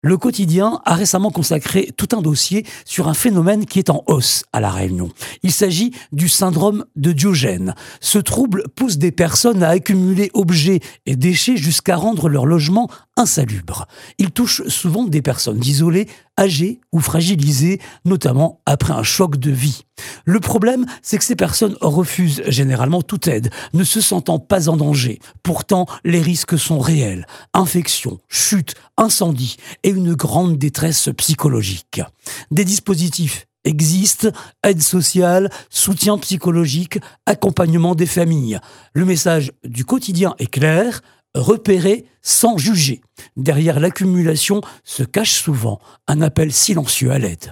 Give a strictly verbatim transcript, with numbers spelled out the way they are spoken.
Le Quotidien a récemment consacré tout un dossier sur un phénomène qui est en hausse à La Réunion. Il s'agit du syndrome de Diogène. Ce trouble pousse des personnes à accumuler objets et déchets jusqu'à rendre leur logement insalubre. Il touche souvent des personnes isolées, âgées ou fragilisées, notamment après un choc de vie. Le problème, c'est que ces personnes refusent généralement toute aide, ne se sentant pas en danger. Pourtant, les risques sont réels. Infections, chutes, incendies et une grande détresse psychologique. Des dispositifs existent, aide sociale, soutien psychologique, accompagnement des familles. Le message du Quotidien est clair: repérer sans juger. Derrière l'accumulation se cache souvent un appel silencieux à l'aide.